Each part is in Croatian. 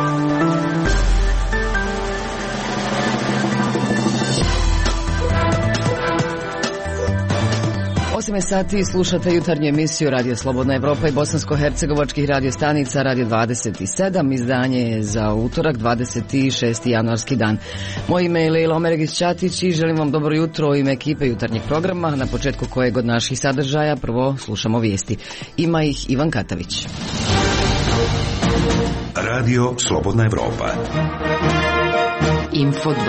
Sati slušate jutarnju emisiju Radio Slobodna Evropa i bosansko-hercegovačkih radiostanica Radio 27. Izdanje je za utorak 26. januarski dan. Moje ime je Lejla Omeregić-Ćatić i želim vam dobro jutro u ime ekipe jutarnjeg programa, na početku kojeg od naših sadržaja prvo slušamo vijesti. Ima ih Ivan Katavić. Radio Slobodna Evropa. Info 27.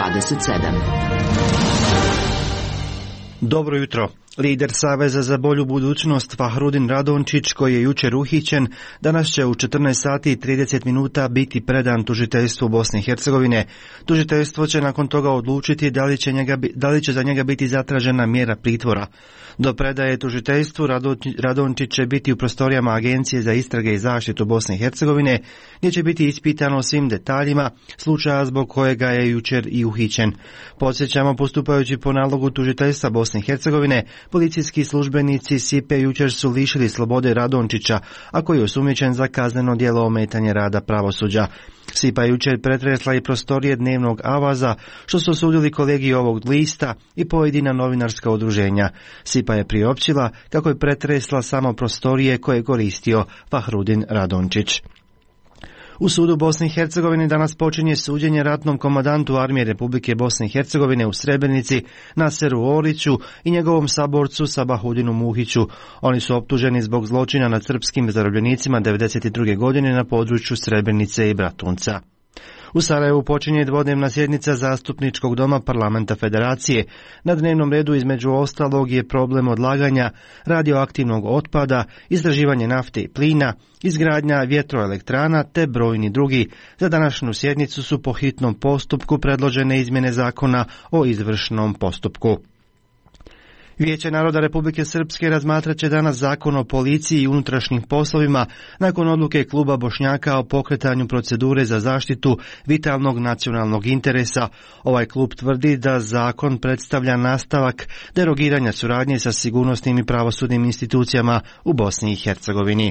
Dobro jutro. Lider Saveza za bolju budućnost Fahrudin Radončić, koji je jučer uhićen, danas će u 14 sati i 30 minuta biti predan tužiteljstvu Bosne i Hercegovine. Tužiteljstvo će nakon toga odlučiti da li će za njega biti zatražena mjera pritvora. Do predaje tužiteljstvu Radončić će biti u prostorijama Agencije za istrage i zaštitu Bosne i Hercegovine, gdje će biti ispitano svim detaljima slučaja zbog kojega je jučer i uhićen. Podsjećamo, postupajući po nalogu tužiteljstva Bosne i Hercegovine, policijski službenici SIPE jučer su lišili slobode Radončića, a koji je osumnjičen za kazneno djelo ometanje rada pravosuđa. SIPA je jučer pretresla i prostorije dnevnog Avaza, što su osudili kolegi ovog lista i pojedina novinarska udruženja. SIPA je priopćila kako je pretresla samo prostorije koje je koristio Fahrudin Radončić. U sudu Bosne i Hercegovine danas počinje suđenje ratnom komandantu Armije Republike Bosne i Hercegovine u Srebrenici Naseru Oriću i njegovom saborcu Sabahudinu Muhiću. Oni su optuženi zbog zločina nad srpskim zarobljenicima 1992. godine na području Srebrenice i Bratunca. U Sarajevu počinje dvodnevna sjednica Zastupničkog doma Parlamenta Federacije. Na dnevnom redu između ostalog je problem odlaganja radioaktivnog otpada, istraživanje nafte i plina, izgradnja vjetroelektrana te brojni drugi. Za današnju sjednicu su po hitnom postupku predložene izmjene zakona o izvršnom postupku. Vijeće naroda Republike Srpske razmatrat će danas zakon o policiji i unutrašnjim poslovima nakon odluke kluba Bošnjaka o pokretanju procedure za zaštitu vitalnog nacionalnog interesa. Ovaj klub tvrdi da zakon predstavlja nastavak derogiranja suradnje sa sigurnosnim i pravosudnim institucijama u Bosni i Hercegovini.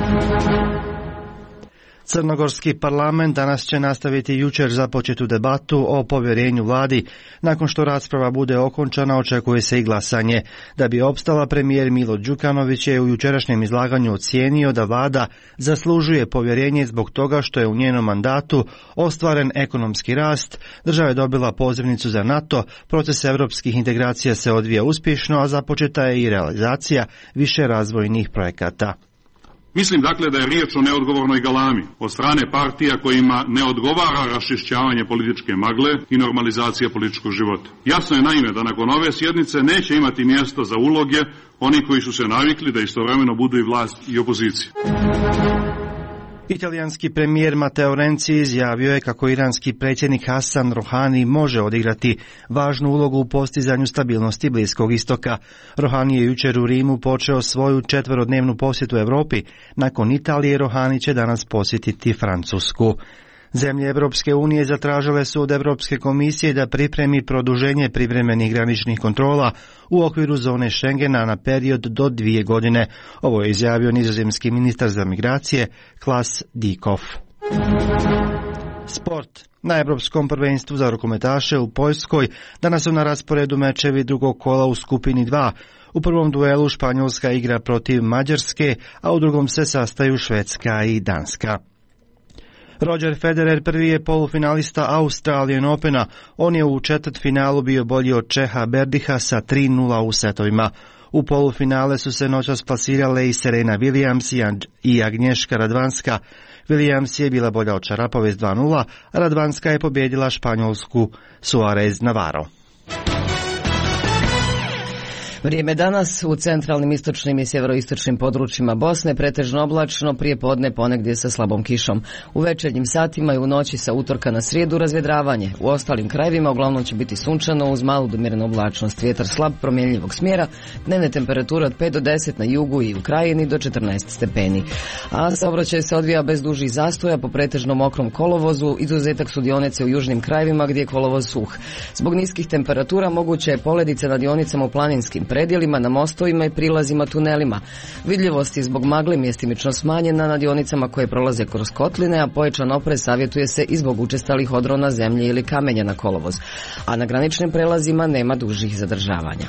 Crnogorski parlament danas će nastaviti jučer započetu debatu o povjerenju vladi. Nakon što rasprava bude okončana, očekuje se i glasanje. Da bi opstala, premijer Milo Đukanović je u jučerašnjem izlaganju ocijenio da vlada zaslužuje povjerenje zbog toga što je u njenom mandatu ostvaren ekonomski rast, država je dobila pozivnicu za NATO, proces europskih integracija se odvija uspješno, a započeta je i realizacija više razvojnih projekata. Mislim dakle da je riječ o neodgovornoj galami od strane partija kojima ne odgovara raščišćavanje političke magle i normalizacija političkog života. Jasno je naime da nakon ove sjednice neće imati mjesta za uloge oni koji su se navikli da istovremeno budu i vlast i opozicija. Italijanski premijer Matteo Renzi izjavio je kako iranski predsjednik Hasan Rohani može odigrati važnu ulogu u postizanju stabilnosti Bliskog istoka. Rohani je jučer u Rimu počeo svoju 4-dnevnu posjetu Europi. Nakon Italije, Rohani će danas posjetiti Francusku. Zemlje Europske unije zatražile su od Europske komisije da pripremi produženje privremenih graničnih kontrola u okviru zone Schengena na period do 2 godine. Ovo je izjavio nizozemski ministar za migracije Klas Dikov. Sport. Na Europskom prvenstvu za rukometaše u Poljskoj danas su na rasporedu mečevi drugog kola u skupini 2. U prvom duelu Španjolska igra protiv Mađarske, a u drugom se sastaju Švedska i Danska. Roger Federer prvi je polufinalista Australian Opena. On je u četvrtfinalu bio bolji od Čeha Berdiha sa 3:0 u setovima. U polufinale su se noćas plasirale i Serena Williams i Agnieszka Radwanska. Williams je bila bolja od Šarapove s 2:0, a Radwanska je pobijedila Španjolsku Suarez Navarro. Vrijeme danas u centralnim, istočnim i sjeveroistočnim područjima Bosne pretežno oblačno, prije podne ponegdje sa slabom kišom. U večernjim satima i u noći sa utorka na srijedu razvjedravanje. U ostalim krajevima uglavnom će biti sunčano uz malu do umjerenu oblačnost. Vjetar slab promjenjivog smjera, dnevne temperature od 5 do 10 na jugu i u krajini do 14 stepeni. A saobraćaj se odvija bez dužih zastoja po pretežno mokrom kolovozu, izuzetak su dionice u južnim krajevima gdje je kolovoz suh. Zbog niskih temperatura moguće je poledice na dionicama u planinskim predjelima, na mostovima i prilazima tunelima. Vidljivost je zbog magle mjestimično smanjena na dionicama koje prolaze kroz kotline, a pojačan oprez savjetuje se i zbog učestalih odrona zemlje ili kamenja na kolovoz. A na graničnim prelazima nema dužih zadržavanja.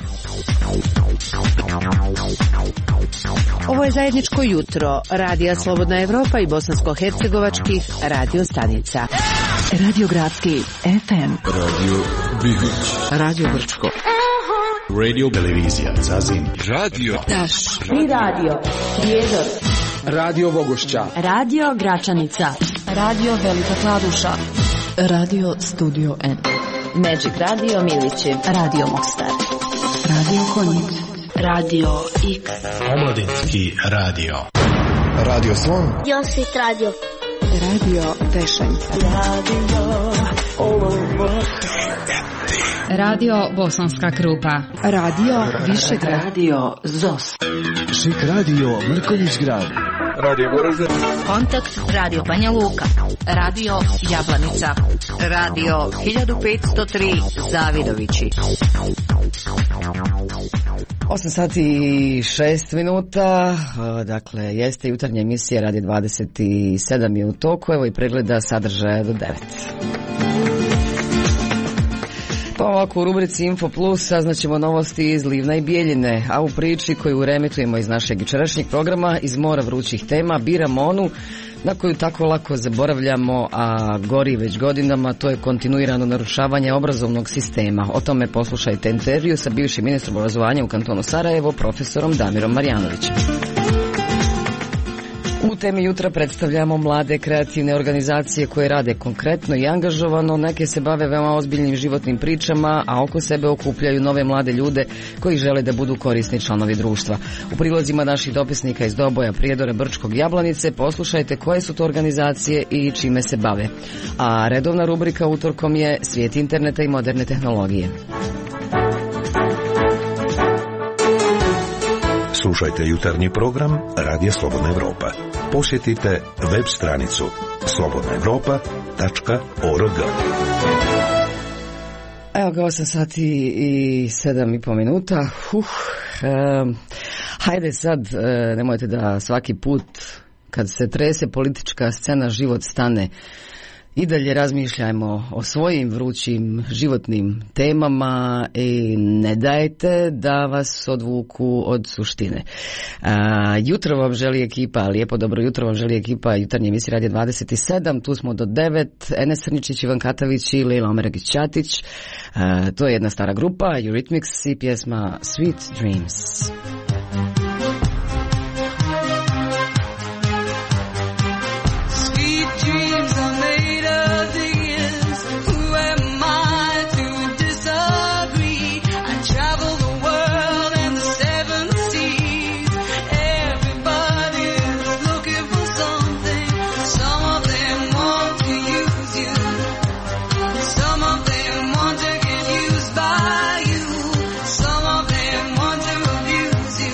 Ovo je zajedničko jutro Radija Slobodna Evropa i bosansko-hercegovačkih radio stanica. Radio Gradski FM, Radio Bihoć, Radio Brčko, Radio Televizija Zazin, Radio Taš, i Radio Prijedor, Radio Vogošća, Radio Gračanica, Radio Velika Kladuša, Radio Studio N, Magic Radio Milići, Radio Mostar, Radio Konjic, Radio X, Omladinski radio, Radio Slon, Josit Radio, Radio Tešanj, Radio Bosanska Krupa, Radio Višegrad, Radio ZOS, Šik Radio Mrkonjić Grad, Radio Goražde, Kontakt Radio Banja Luka, Radio Jablanica, Radio 1503 Zavidovići. 8 sati i 6 minuta, dakle jeste jutarnja emisija Radio 27 je u toku, evo i pregleda sadržaja do 9. Pa ovako u rubrici Info Plus saznaćemo novosti iz Livna i Bijeljine, a u priči koju reemitujemo iz našeg jučerašnjeg programa iz mora vrućih tema biramo onu na koju tako lako zaboravljamo, a gori već godinama, to je kontinuirano narušavanje obrazovnog sistema. O tome poslušajte intervju sa bivšim ministrom obrazovanja u kantonu Sarajevo, profesorom Damirom Marjanovićem. U temi jutra predstavljamo mlade kreativne organizacije koje rade konkretno i angažovano, neke se bave veoma ozbiljnim životnim pričama, a oko sebe okupljaju nove mlade ljude koji žele da budu korisni članovi društva. U prilozima naših dopisnika iz Doboja, Prijedora, Brčkog, Jablanice poslušajte koje su to organizacije i čime se bave. A redovna rubrika utorkom je Svijet interneta i moderne tehnologije. Slušajte jutarnji program Radija Slobodna Evropa. Posjetite web stranicu slobodnaevropa.org. Evo ga 8 sati i 7,5 minuta. Hajde sad, nemojte da svaki put kad se trese politička scena život stane. I dalje razmišljajmo o svojim vrućim životnim temama i ne dajte da vas odvuku od suštine. Jutro vam želi ekipa, lijepo dobro jutro vam želi ekipa jutarnje emisije Radio 27, tu smo do 9, Enes Srničić, Ivan Katavić i Lejla Omeragić-Ćatić. To je jedna stara grupa, Eurythmics i pjesma Sweet Dreams. By you, some of them want to abuse you.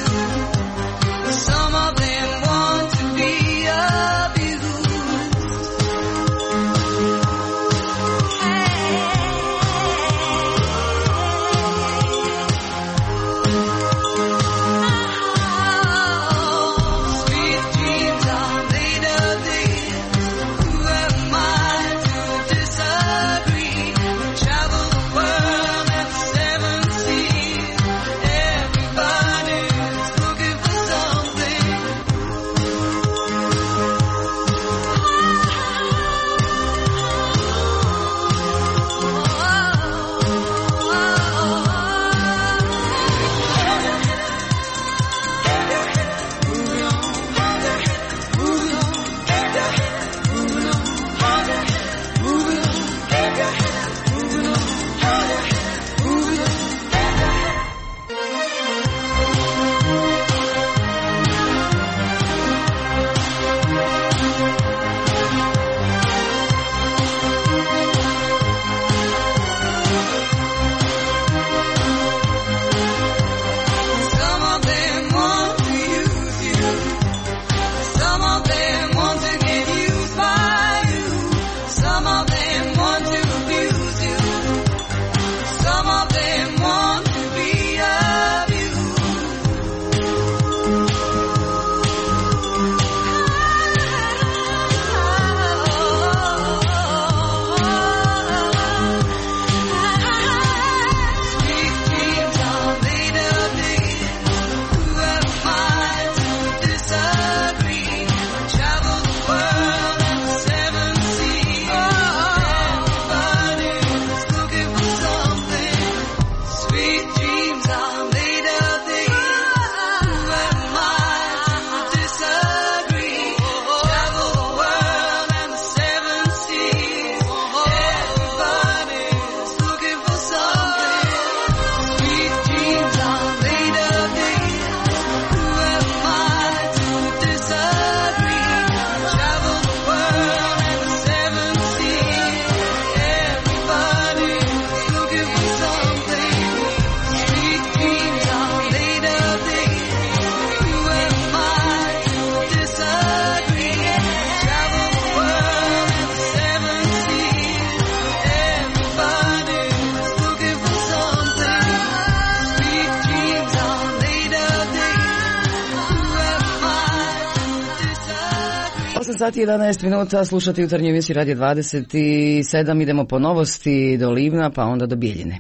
8 sati i 11 minuta, slušati jutarnju emisiju Radio 27, idemo po novosti do Livna, pa onda do Bijeljine.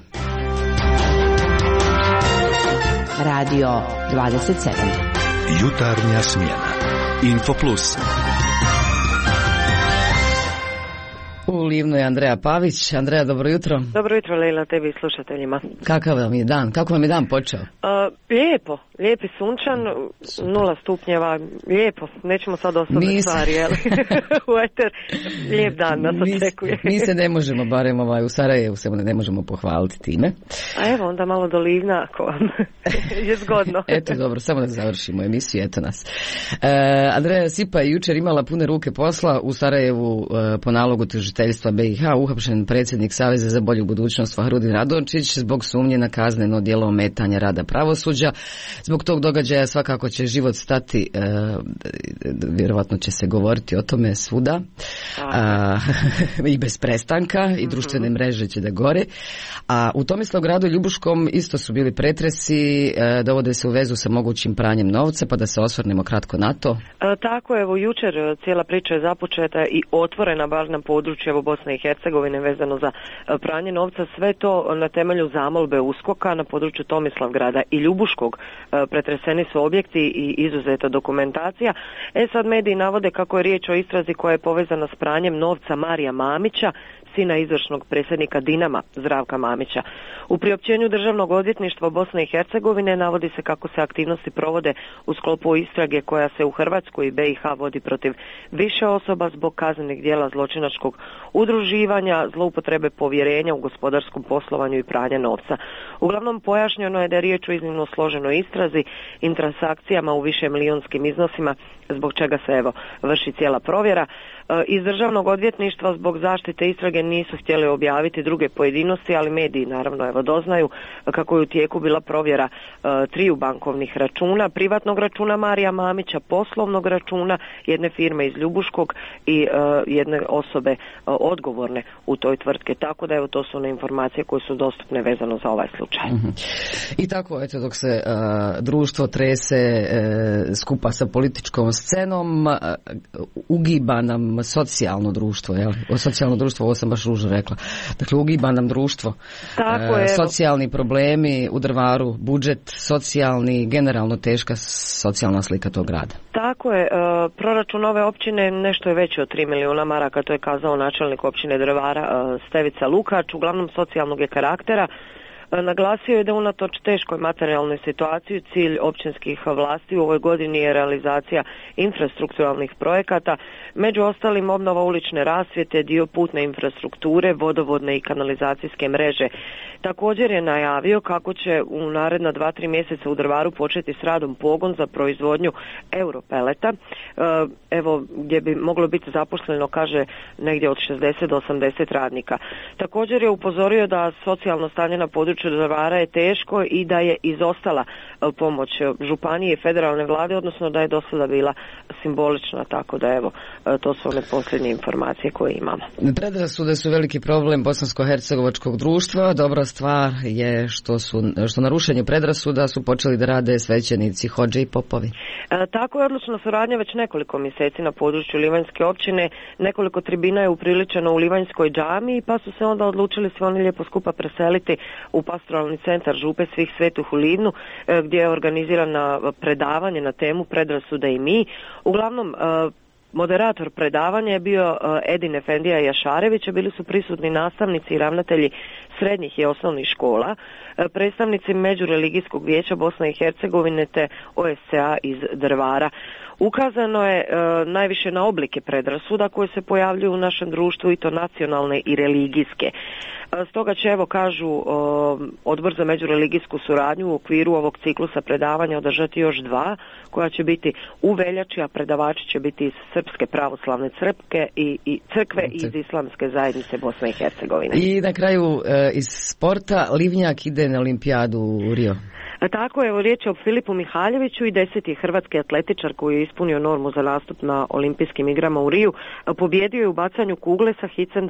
Radio 27. Jutarnja smjena. Info Plus. U Livnu je Andreja Pavić. Andreja, dobro jutro. Dobro jutro, Lejla, tebi i slušateljima. Kakav vam je dan? Kako vam je dan počeo? Lijepo, lijep i sunčan, 0 stupnjeva, lijepo, nećemo sad osobne stvari, jel? U eter, lijep dan nas očekuje. Mi se ne možemo, barem u Sarajevu se ne možemo pohvaliti time. A evo, onda malo do Livna, ako vam je zgodno. Eto, dobro, samo da završimo emisiju, eto nas. Andreja Sipa je jučer imala pune ruke posla u Sarajevu po nalogu tužiteljstva BiH, uhapšen predsjednik Saveza za bolju budućnost Fahrudin Radončić zbog sumnje na kazneno djelo ometanja rada pravosuđa. Zbog tog događaja svakako će život stati, vjerovatno će se govoriti o tome svuda, i bez prestanka, i društvene mreže će da gore. A u Tomislavgradu i Ljubuškom isto su bili pretresi, dovode se u vezu sa mogućim pranjem novca, pa da se osvrnemo kratko na to. Tako, evo, jučer cijela priča je započeta i otvorena baš na području Bosne i Hercegovine vezano za pranje novca, sve to na temelju zamolbe USKOK-a na području Tomislavgrada i Ljubuškog. Pretreseni su objekti i izuzeta dokumentacija. Sad mediji navode kako je riječ o istrazi koja je povezana s pranjem novca Marija Mamića, sina izvršnog predsjednika Dinama, Zdravka Mamića. U priopćenju Državnog odvjetništva Bosne i Hercegovine navodi se kako se aktivnosti provode u sklopu istrage koja se u Hrvatskoj i BiH vodi protiv više osoba zbog kaznenih djela zločinačkog udruživanja, zloupotrebe povjerenja u gospodarskom poslovanju i pranja novca. Uglavnom pojašnjeno je da je riječ o iznimno složenoj istrazi i transakcijama u više milijunskim iznosima, zbog čega se vrši cijela provjera. Iz Državnog odvjetništva zbog zaštite istrage nisu htjeli objaviti druge pojedinosti, ali mediji naravno doznaju kako je u tijeku bila provjera 3 bankovnih računa, privatnog računa Marija Mamića, poslovnog računa jedne firme iz Ljubuškog i jedne osobe odgovorne u toj tvrtke. Tako da to su one informacije koje su dostupne vezano za ovaj slučaj. I tako, eto, dok se društvo trese skupa sa političkom scenom, ugiba nam socijalno društvo, jel? Socijalno društvo, ovo sam baš ružno rekla. Dakle, ugiba nam društvo. Tako je. Socijalni problemi u Drvaru, budžet socijalni, generalno teška socijalna slika tog grada. Tako je. Proračun ove općine nešto je veći od 3 milijuna maraka, to je kazao načelnik općine Drvara Stevica Lukač, uglavnom socijalnog je karaktera. Naglasio je da unatoč teškoj materijalnoj situaciji cilj općinskih vlasti u ovoj godini je realizacija infrastrukturalnih projekata, među ostalim obnova ulične rasvjete, dio putne infrastrukture, vodovodne i kanalizacijske mreže. Također je najavio kako će u naredna 2-3 mjeseca u Drvaru početi s radom pogon za proizvodnju europeleta, gdje bi moglo biti zaposleno, kaže, negdje od 60 do 80 radnika. Također je upozorio da socijalno stanje na području Drvara je teško i da je izostala pomoć županije i federalne vlade, odnosno da je do sada bila simbolična, tako da to su one posljednje informacije koje imamo. Predrasude su veliki problem bosansko-hercegovačkog društva. Dobra stvar je što na rušenju predrasuda su počeli da rade svećenici, hodže i popovi. Tako je odlučna suradnja već nekoliko mjeseci na području Livanjske općine. Nekoliko tribina je upriličeno u Livanjskoj džamiji, pa su se onda odlučili svi oni lijepo skupa preseliti u pastoralni centar Župe Svih Svetuh u Livnu, gdje je organizirano predavanje na temu Predrasuda i mi. Uglavnom, moderator predavanja je bio Edin Efendija Jašarević, a bili su prisutni nastavnici i ravnatelji srednjih i osnovnih škola, predstavnici Međureligijskog vijeća Bosne i Hercegovine te OSCA iz Drvara. Ukazano je najviše na oblike predrasuda koje se pojavljuju u našem društvu, i to nacionalne i religijske. Stoga će, kažu, Odbor za međureligijsku suradnju u okviru ovog ciklusa predavanja održati još 2, koja će biti u veljači, a predavači će biti iz Srpske pravoslavne crkve i crkve i iz Islamske zajednice Bosne i Hercegovine. I na kraju iz sporta, Livnjak ide na olimpijadu u Rio. Tako je, evo riječ je o Filipu Mihaljeviću i 10. hrvatski atletičar koji je ispunio normu za nastup na olimpijskim igrama u Riju. Pobjedio je u bacanju kugle sa hicem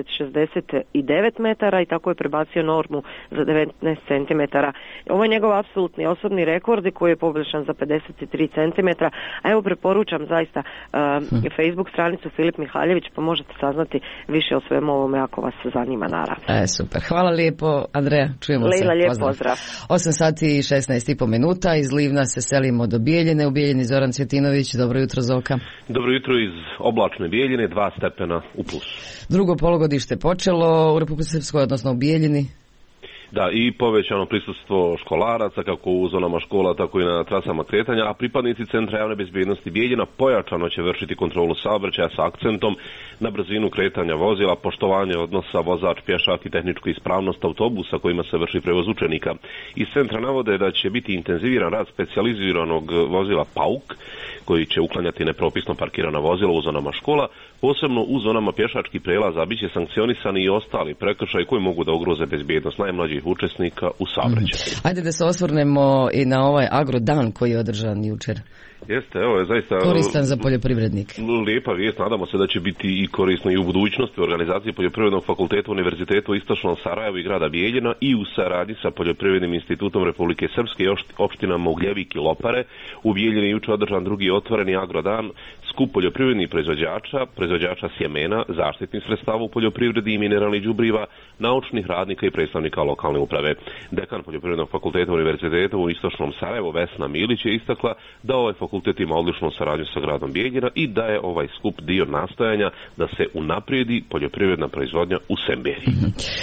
20,69 metara i tako je prebacio normu za 19 cm. Ovo je njegov apsolutni osobni rekord koji je poboljšan za 53 cm. A evo preporučam zaista Facebook stranicu Filip Mihaljević, pa možete saznati više o svemu ovome ako vas zanima, naravno. Super, hvala lijepo Andreja, čujemo se. Lejla, lijep pozdrav. 8 sati i 16,5 minuta, iz Livna se selimo do Bijeljine, u Bijeljini Zoran Cvjetinović. Dobro jutro, Zoka. Dobro jutro iz oblačne Bijeljine, 2 stepena u plusu. Drugo polugodište počelo u Republici Srpskoj, odnosno u Bijeljini. Da, i povećano prisustvo školaraca kako u zonama škola, tako i na trasama kretanja, a pripadnici Centra javne bezbjednosti Bijeljina pojačano će vršiti kontrolu saobraćaja sa akcentom na brzinu kretanja vozila, poštovanje odnosa vozač, pješak i tehničku ispravnost autobusa kojima se vrši prevoz učenika. Iz centra navode da će biti intenziviran rad specijaliziranog vozila PAUK, koji će uklanjati nepropisno parkirana vozila u zonama škola, posebno u zonama pješačkih prelaza, bit će sankcionisani i ostali prekršaji koji mogu da ugroze bezbjednost najmlađih učesnika u saobraćaju. Ajde da se osvrnemo i na ovaj agrodan koji je održan jučer. Jeste, evo je zaista koristan za poljoprivrednike. Lijepa vijest, nadamo se da će biti i korisno i u budućnosti u organizaciji Poljoprivrednog fakulteta Univerziteta u Istočnom Sarajevu i grada Bijeljina i u saradnji sa Poljoprivrednim institutom Republike Srpske i opštinama Ugljevik i Lopare. U Bijeljini je jučer održan drugi otvoreni agrodan, skup poljoprivrednih proizvođača sjemena, zaštitnih sredstava u poljoprivredi i mineralnih đubriva, naučnih radnika i predstavnika lokalne uprave. Dekan Poljoprivrednog fakulteta Univerziteta u Istočnom Sarajevu Vesna Milić je istakla da ovaj fakultet ima odličnu saradnju sa gradom Bijeljina i da je ovaj skup dio nastojanja da se unaprijedi poljoprivredna proizvodnja u Semberiji.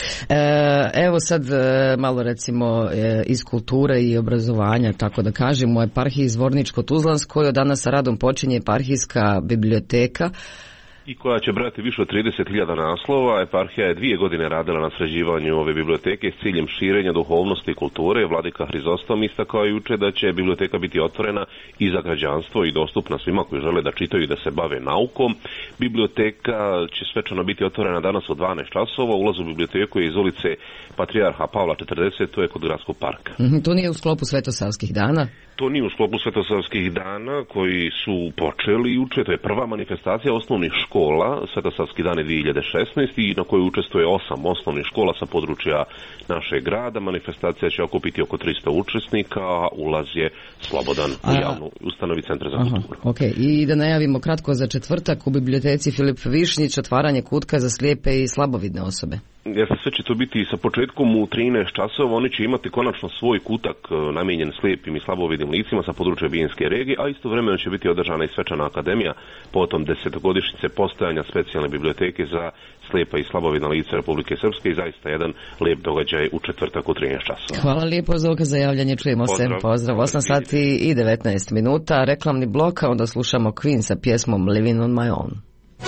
Evo sad malo recimo iz kulture i obrazovanja, tako da kažem, u eparhiji Zvorničko-Tuzlanskoj od danas sa radom počinje eparhijska biblioteka i koja će brati više od 30.000 naslova. Eparhija je 2 godine radila na sređivanju ove biblioteke s ciljem širenja duhovnosti i kulture. Vladika Hrizostom istakao juče da će biblioteka biti otvorena i za građanstvo i dostupna svima koji žele da čitaju i da se bave naukom. Biblioteka će svečano biti otvorena danas u 12 časova. Ulaz u biblioteku je iz ulice Patrijarha Pavla 40, to je kod Gradskog parka. To nije u sklopu Svetosavskih dana? To nije u sklopu Svetosavskih dana koji su počeli juče. To je prva manifestacija osnovnih škola, Svetosavski dani 2016, i na kojoj učestvuje 8 osnovnih škola sa područja našeg grada. Manifestacija će okupiti oko 300 učesnika, a ulaz je slobodan u javnu ustanovi Centra za kulturu. Okay. I da najavimo kratko za četvrtak u biblioteci Filip Višnjić otvaranje kutka za slijepe i slabovidne osobe. Jeste, sve će to biti sa početkom u 13 časova. Oni će imati konačno svoj kutak namijenjen slijepim i slabovidnim licima sa područja Bijenske regije, a istovremeno će biti održana i svečana akademija potom 10-godišnjice postojanja specijalne biblioteke za slijepa i slabovidna lica Republike Srpske i zaista jedan lijep događaj u četvrtak u 13 časova. Hvala lijepo Zoka za javljanje, čujemo se. Pozdrav. 8 sati i 19 minuta, reklamni blok, a onda slušamo Queen sa pjesmom Living on my own.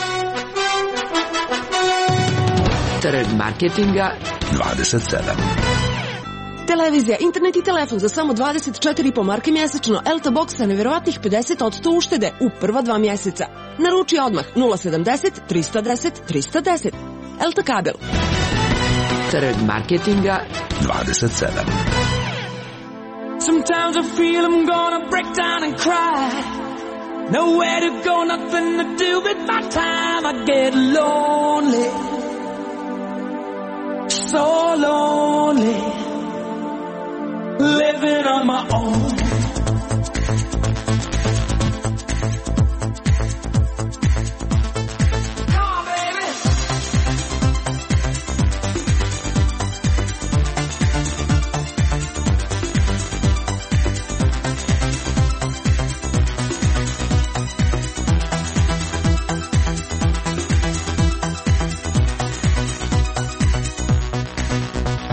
Trg marketinga 27. Televizija, internet i telefon za samo 24,5 marke mjesečno. Elta Box sa nevjerovatnih 50% uštede u prva 2 mjeseca. Naruči odmah 070 310 310. Elta kabel. Trg marketinga 27. Sometimes I feel I'm gonna break down and cry. Nowhere to go, nothing to do with my time. I get lonely, so lonely, living on my own.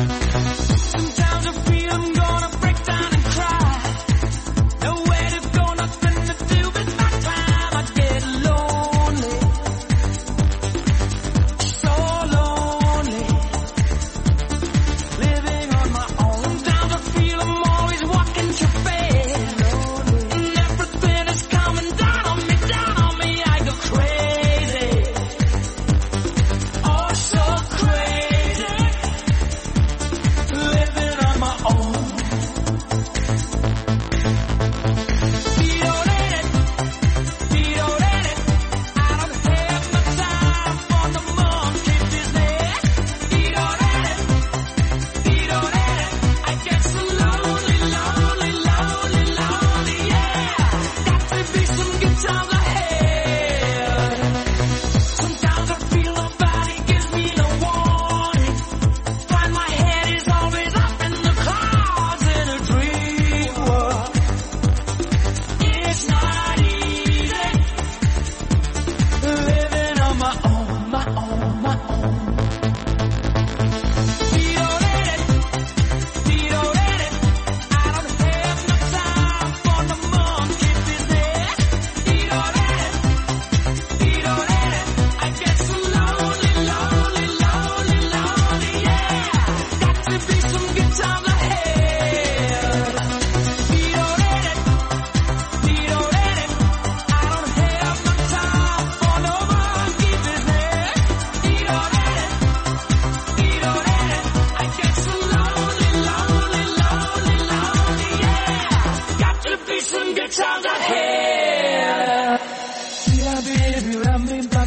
Sometimes I feel I'm gonna break down and cry. Nowhere to go.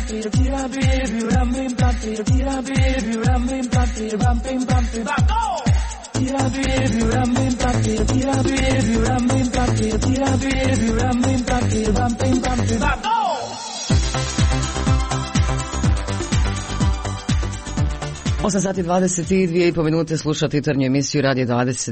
Osam sati 22,5 minute slušati jutarnju emisiju Radio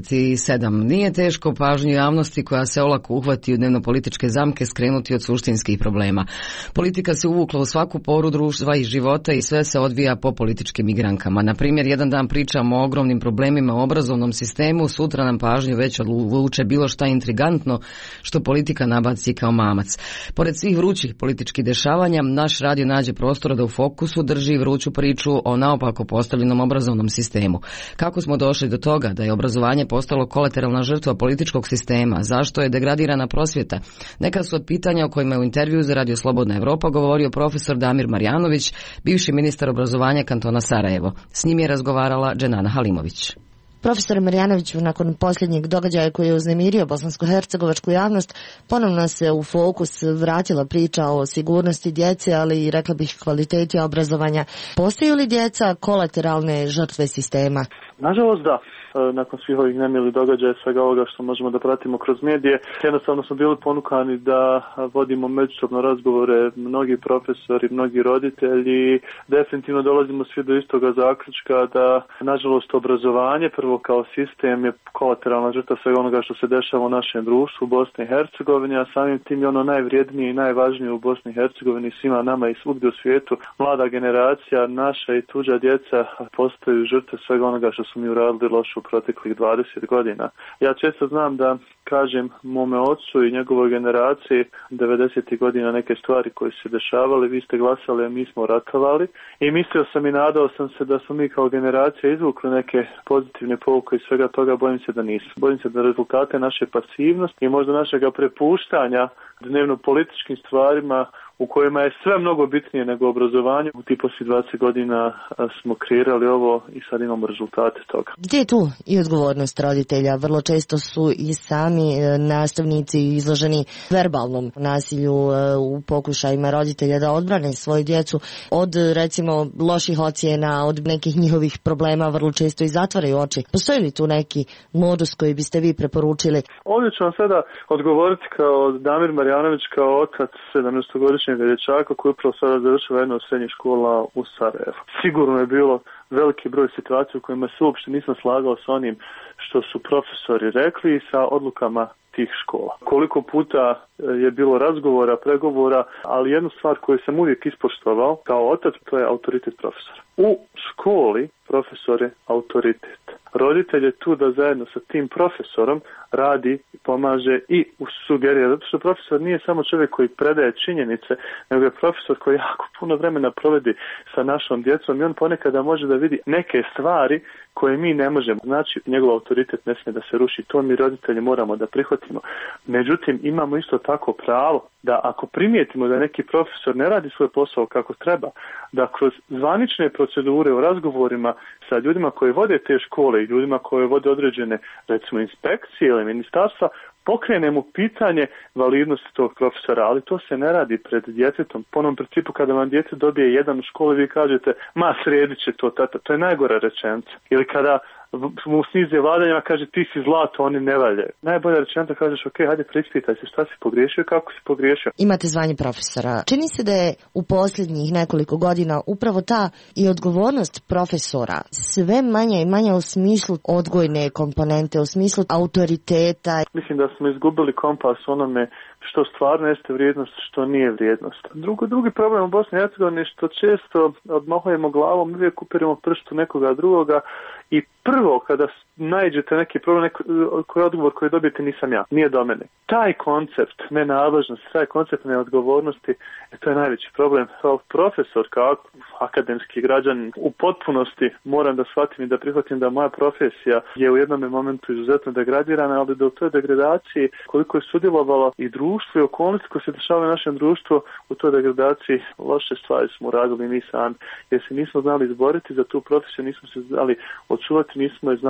27. Nije teško pažnju javnosti koja se olako uhvati u dnevno-političke zamke skrenuti od suštinskih problema. Politika se uvukla u svaku poru društva i života i sve se odvija po političkim igrankama. Na primjer, jedan dan pričamo o ogromnim problemima u obrazovnom sistemu, sutra nam pažnju već odvuče bilo šta intrigantno što politika nabaci kao mamac. Pored svih vrućih političkih dešavanja, naš radio nađe prostora da u fokusu drži vruću priču o naopako postavljenom obrazovnom sistemu. Kako smo došli do toga da je obrazovanje postalo kolateralna žrtva političkog sistema? Zašto je degradirana prosvjeta? Neka su od pitanja o kojima je u intervju za Radio Slobodna Evropa govorio profesor Damir Marjanović, bivši ministar obrazovanja kantona Sarajevo. S njim je razgovarala Dženana Halimović. Profesor Marjanoviću, nakon posljednjeg događaja koji je uznemirio bosansko-hercegovačku javnost, ponovno se u fokus vratila priča o sigurnosti djece, ali i rekla bih kvaliteti obrazovanja. Postaju li djeca kolateralne žrtve sistema? Nažalost da. Nakon svih ovih nemilih događaja, svega ovoga što možemo da pratimo kroz medije, jednostavno smo bili ponukani da vodimo međusobno razgovore, mnogi profesori, mnogi roditelji, definitivno dolazimo svi do istoga zaključka da, nažalost, obrazovanje prvo kao sistem je kolateralna žrtva svega onoga što se dešava u našem društvu u Bosni i Hercegovini, a samim tim je ono najvrijednije i najvažnije u Bosni i Hercegovini svima nama i svugdje u svijetu. Mlada generacija, naša i tuđa djeca postaju žrtve svega onoga što su mi uradili lošu proteklih 20 godina. Ja često znam da kažem mome ocu i njegovoj generaciji 90. godina neke stvari koje su se dešavali, vi ste glasali, a mi smo ratovali, i mislio sam i nadao sam se da smo mi kao generacija izvukli neke pozitivne pouke iz svega toga. Bojim se da nisu. Bojim se da rezultate naše pasivnosti i možda našega prepuštanja dnevno političkim stvarima u kojima je sve mnogo bitnije nego obrazovanje. U tih poslije 20 godina smo kreirali ovo i sad imamo rezultate toga. Gdje je tu i odgovornost roditelja? Vrlo često su i sami nastavnici izloženi verbalnom nasilju u pokušajima roditelja da odbrane svoju djecu od, recimo, loših ocjena, od nekih njihovih problema, vrlo često i zatvaraju oči. Postoji li tu neki modus koji biste vi preporučili? Ovdje ću vam sada odgovoriti kao Damir Marjanović, kao otac 17-godišnjeg dječaka koji upravo sada završava jednu od srednjih škola u Sarajevu. Sigurno je bilo veliki broj situacija u kojima se uopšte nisam slagao sa onim što su profesori rekli i sa odlukama tih škola. Koliko puta je bilo razgovora, pregovora, ali jednu stvar koju sam uvijek ispoštovao kao otac, to je autoritet profesora. U školi profesor je autoritet. Roditelj je tu da zajedno sa tim profesorom radi, pomaže i sugerira. Zato što profesor nije samo čovjek koji predaje činjenice, nego je profesor koji jako puno vremena provedi sa našom djecom i on ponekada može da vidi neke stvari koje mi ne možemo. Znači, njegov autoritet ne smije da se ruši. To mi roditelji moramo da prihvatimo. Međutim, imamo isto tako pravo da ako primijetimo da neki profesor ne radi svoj posao kako treba, da kroz zvanične procedure u razgovorima sa ljudima koji vode te škole i ljudima koji vode određene, recimo, inspekcije ili ministarstva, pokrenemo pitanje validnosti tog profesora, ali to se ne radi pred djetetom. Po onom principu kada vam djete dobije jedan u školi, vi kažete, ma sredit će to tata, to je najgora rečenica. Ili kada mu snize vladanjima, kaže ti si zlato, oni ne valjaju. Najbolja rečenica, kažeš, ok, hajde preispitaj se šta si pogriješio i kako si pogriješio. Imate zvanje profesora. Čini se da je u posljednjih nekoliko godina upravo ta i odgovornost profesora sve manja i manja u smislu odgojne komponente, u smislu autoriteta. Mislim da smo izgubili kompas onome što stvarno jeste vrijednost, što nije vrijednost. Drugi problem u Bosni i Hercegovini je što često odmahujemo glavom, uvijek upiremo prstu nekoga drugoga i prvo kada naiđete neki problem, koji odgovor koji dobijete nisam ja, nije do mene. Taj koncept nenadležnosti, taj koncept neodgovornosti, to je najveći problem. Kao profesor, kao akademski građanin, u potpunosti moram da shvatim i da prihvatim da moja profesija je u jednom momentu izuzetno degradirana, ali da u toj degradaciji koliko je sudjelovalo i društvo i okolnosti koje se dešavaju u našem društvu, u toj degradaciji loše stvari smo uradili mi sami, jer se nismo znali izboriti za tu profesiju, nismo se znali očuvati, nismo je znali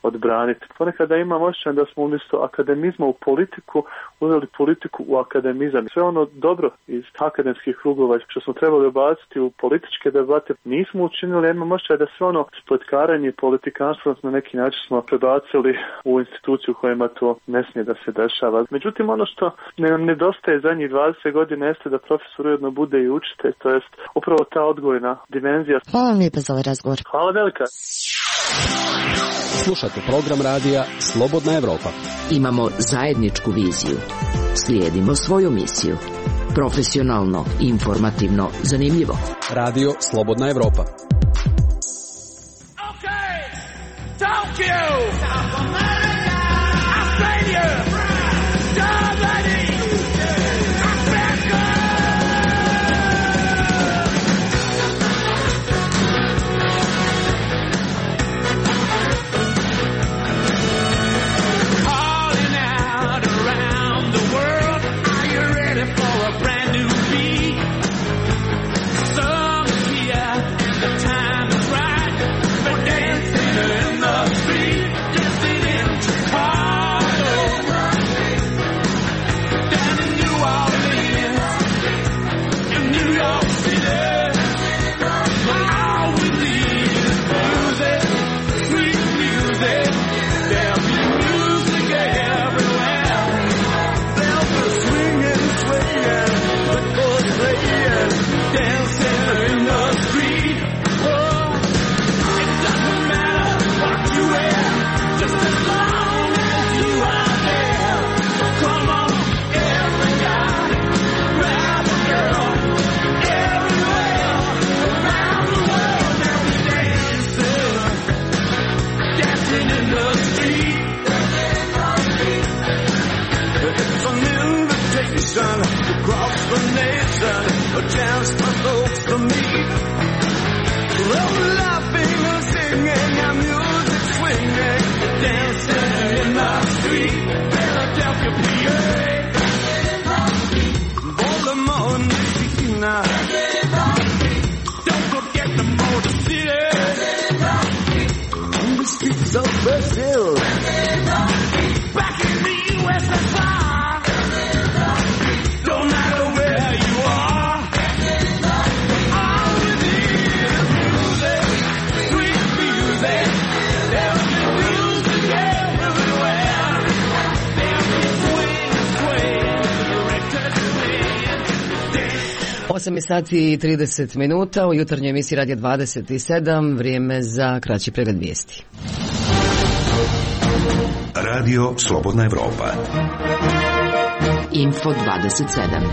odbraniti. Ponekada imam osjećaj da smo umjesto akademizma u politiku uzeli politiku u akademizam. Sve ono dobro iz akademskih krugova što smo trebali obaciti u političke debate nismo učinili. Imam osjećaj da sve ono spletkaranje i politikanstvo na neki način smo prebacili u instituciju u kojima to ne smije da se dešava. Međutim, ono što nam nedostaje zadnjih 20 godina jeste da profesor ujedno bude i učitelj, to jest upravo ta odgojna dimenzija. Hvala vam lijepa za ovaj razgovor. Hvala velika. Slušate program radija Slobodna Evropa. Imamo zajedničku viziju. Slijedimo svoju misiju. Profesionalno, informativno, zanimljivo. Radio Slobodna Evropa. Okay. Tokyo, South America, Australia, Germany, Africa. Calling out around the world, are you ready for a brand new beat? Summer's here, the time is right, for dancing in the street, dancing in Chicago, down in New Orleans, in New York City. All we need is music, sweet music. There'll be music everywhere. There'll be swinging, swinging, the chords playing, dancing in the street. Oh, it doesn't matter what you wear, just as long as you are there. So come on, every guy, grab a girl, everywhere, around the world, now we dancing, dancing in the street. It's an invitation across the nation, a chance for folks to meet. Well, laughing and singing and music swinging, dancing in the street. Philadelphia, PA, Baltimore, Indiana. Don't forget the Motor City. On the streets of Brazil. Back in the USSR. Don't matter where you are. All we need is music, sweet music. There'll be music everywhere. There'll be swing, swing, directed swing. 8 sati i 30 minuta u jutarnjoj emisiji Radio 27, vrijeme za kraći pregled vijesti. Radio Slobodna Evropa. Info 27.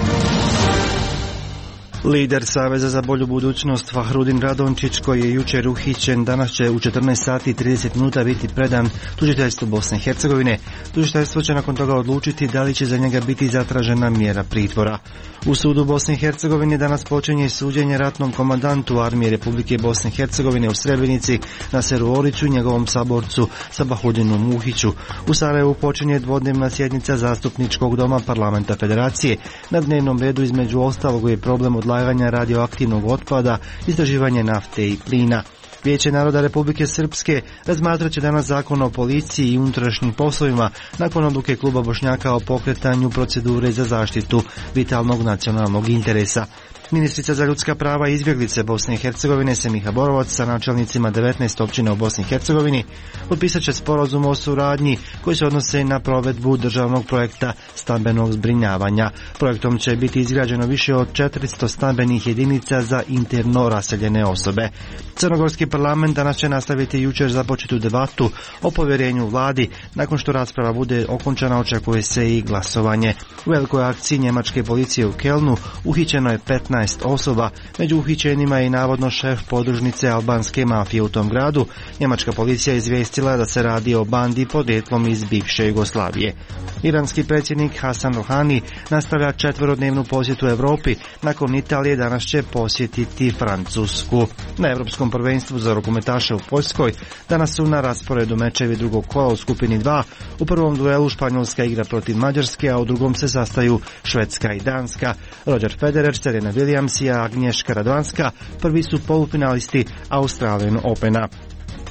Lider Saveza za bolju budućnost Fahrudin Radončić, koji je jučer uhićen, danas će u 14 sati i 30 minuta biti predan tužiteljstvu Bosne i Hercegovine. Tužiteljstvo će nakon toga odlučiti da li će za njega biti zatražena mjera pritvora. U sudu Bosne i Hercegovine danas počinje suđenje ratnom komandantu Armije Republike Bosne i Hercegovine u Srebrenici Naseru Oriću i njegovom saborcu Sabahudinu Muhiću. U Sarajevu počinje dvodnevna sjednica Zastupničkog doma Parlamenta Federacije. Na dnevnom redu između ostalog je problem odlaganja radioaktivnog otpada, istraživanje nafte i plina. Vijeće naroda Republike Srpske razmatrat će danas zakon o policiji i unutrašnjim poslovima nakon odluke kluba Bošnjaka o pokretanju procedure za zaštitu vitalnog nacionalnog interesa. Ministrica za ljudska prava i izbjeglice Bosne i Hercegovine Semiha Borovac sa načelnicima 19 općina u Bosni i Hercegovini potpisat će sporazum o suradnji koji se odnose na provedbu državnog projekta stambenog zbrinjavanja. Projektom će biti izgrađeno više od 400 stambenih jedinica za interno raseljene osobe. Crnogorski parlament danas će nastaviti jučer započetu debatu o povjerenju vladi. Nakon što rasprava bude okončana, očekuje se i glasovanje. U velikoj akciji njemačke policije u Kelnu uhićeno je 15 osoba. Među uhićenima je i navodno šef podružnice albanske mafije u tom gradu. Njemačka policija je izvijestila da se radi o bandi podrijetlom iz bivše Jugoslavije. Iranski predsjednik Hasan Rouhani nastavlja 4-dnevnu posjetu Europi. Nakon Italije danas će posjetiti Francusku. Na Europskom prvenstvu za rukometaše u Poljskoj danas su na rasporedu mečevi drugog kola u skupini 2. U prvom duelu Španjolska igra protiv Mađarske, a u drugom se sastaju Švedska i Danska. Roger Federer, Serena Williams i Agnieszka Radwanska prvi su polufinalisti Australian Opena.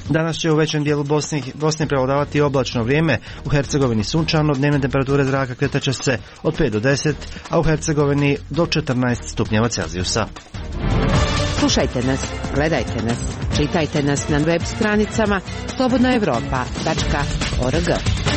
Danas će u većem dijelu Bosne prevladavati oblačno vrijeme, u Hercegovini sunčano, dnevne temperature zraka kretat će se od 5 do 10, a u Hercegovini do 14 stupnjeva Celzijusa. Slušajte nas, gledajte nas, čitajte nas na web stranicama slobodnaevropa.org.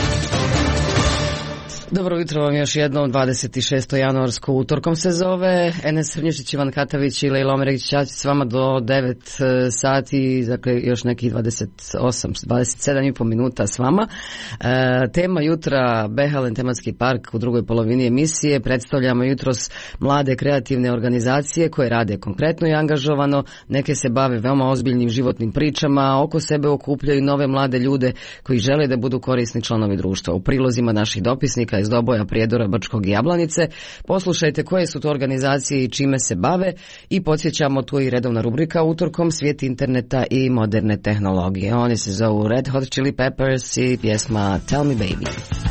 Dobro jutro vam još jednom, 26. januarsko utorkom se zove. Enes Hrnješić, Ivan Katavić i Lejla Omerić s vama do 9 sati, dakle još nekih 27,5 minuta s vama. Tema jutra, Behalen tematski park u drugoj polovini emisije. Predstavljamo jutros mlade kreativne organizacije koje rade konkretno i angažovano. Neke se bave veoma ozbiljnim životnim pričama, oko sebe okupljaju nove mlade ljude koji žele da budu korisni članovi društva. U prilozima naših dopisnika iz Doboja, Prijedora, Brčkog i Jablanice poslušajte koje su to organizacije i čime se bave i podsjećamo tu i redovna rubrika utorkom Svijet interneta i moderne tehnologije. Oni se zovu Red Hot Chili Peppers i pjesma Tell Me Baby.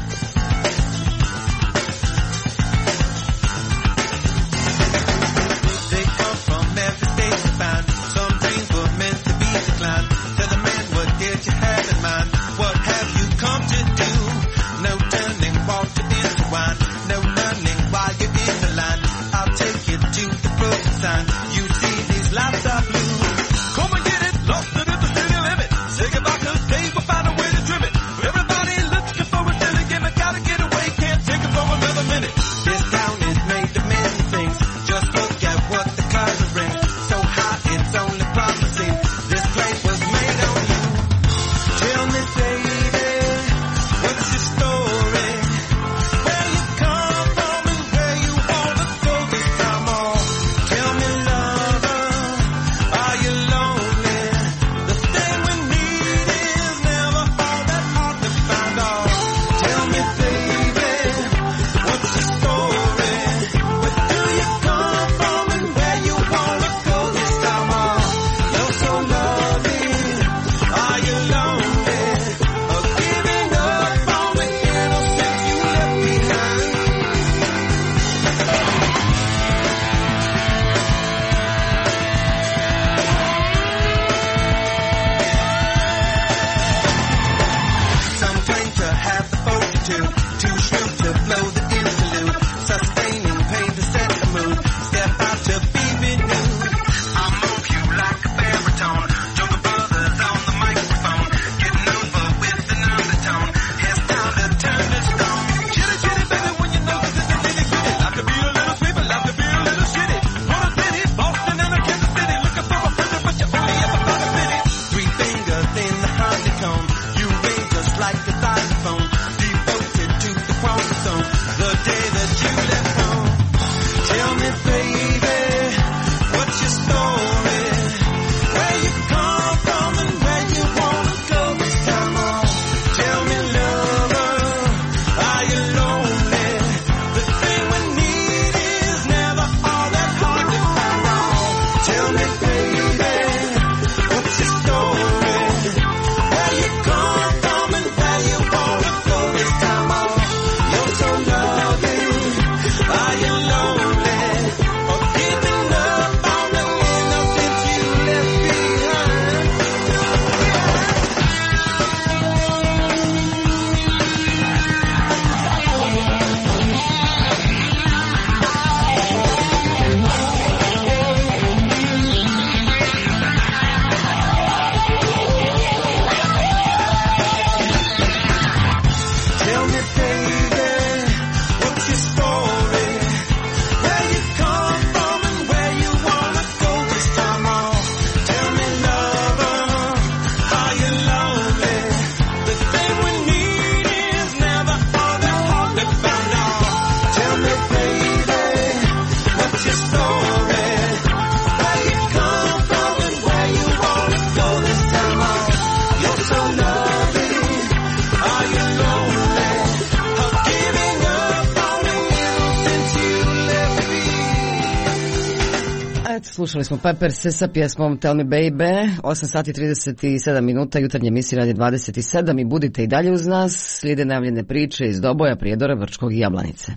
Slušali smo Pepperse sa pjesmom Tell Me Baby, 8 sati 37 minuta, jutarnje emisije Radija 27 i budite i dalje uz nas, slijede najavljene priče iz Doboja, Prijedora, Brčkog i Jablanice.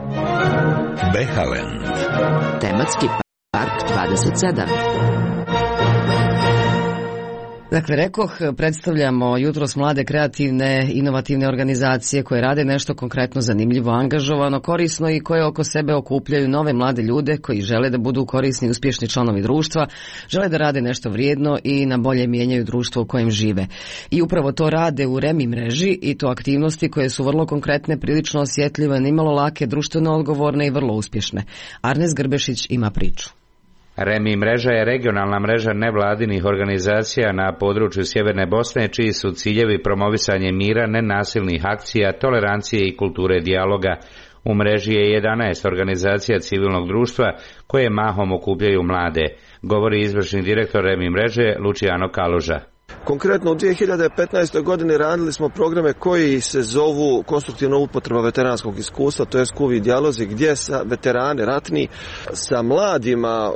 Behalen. Tematski park 27. Dakle, rekoh, predstavljamo jutros mlade, kreativne, inovativne organizacije koje rade nešto konkretno zanimljivo, angažovano, korisno i koje oko sebe okupljaju nove mlade ljude koji žele da budu korisni i uspješni članovi društva, žele da rade nešto vrijedno i na bolje mijenjaju društvo u kojem žive. I upravo to rade u REMI mreži i to aktivnosti koje su vrlo konkretne, prilično osjetljive, nimalo lake, društveno odgovorne i vrlo uspješne. Arnes Grbešić ima priču. REMI mreža je regionalna mreža nevladinih organizacija na području Sjeverne Bosne, čiji su ciljevi promovisanje mira, nenasilnih akcija, tolerancije i kulture dijaloga. U mreži je 11 organizacija civilnog društva koje mahom okupljaju mlade, govori izvršni direktor REMI mreže Luciano Kaluža. Konkretno u 2015. godini radili smo programe koji se zovu konstruktivna upotreba veteranskog iskustva, to je KUVI dijalozi, gdje sa veterani ratni, sa mladima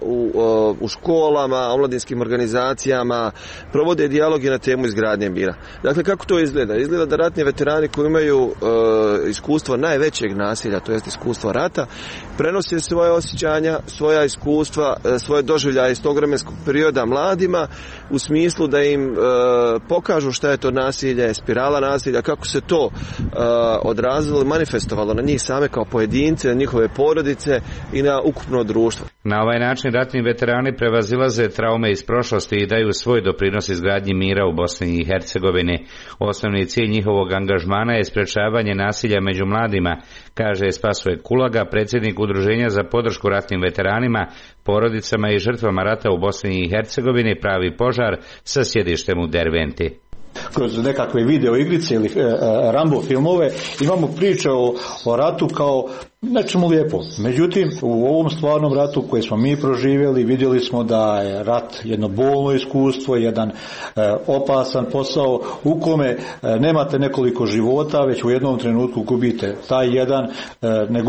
u školama, omladinskim organizacijama provode dijalogi na temu izgradnje mira. Dakle, kako to izgleda? Izgleda da ratni veterani koji imaju iskustvo najvećeg nasilja, to jest iskustvo rata, prenose svoje osjećanja, svoja iskustva, svoje doživljaje iz tog vremenskog perioda mladima u smislu da im pokažu šta je to nasilje, spirala nasilja, kako se to odrazilo i manifestovalo na njih same kao pojedince, na njihove porodice i na ukupno društvo. Na ovaj način ratni veterani prevazilaze traume iz prošlosti i daju svoj doprinos izgradnji mira u Bosni i Hercegovini. Osnovni cilj njihovog angažmana je sprečavanje nasilja među mladima, kaže Spasoje Kulaga, predsjednik Udruženja za podršku ratnim veteranima, porodicama i žrtvama rata u Bosni i Hercegovini Pravi požar sa sjedištem u Derventi. Kroz nekakve video igrice ili Rambo filmove imamo priče o ratu kao nečemu lijepo. Međutim, u ovom stvarnom ratu koji smo mi proživjeli, vidjeli smo da je rat jedno bolno iskustvo, jedan opasan posao u kome nemate nekoliko života, već u jednom trenutku gubite taj jedan, ne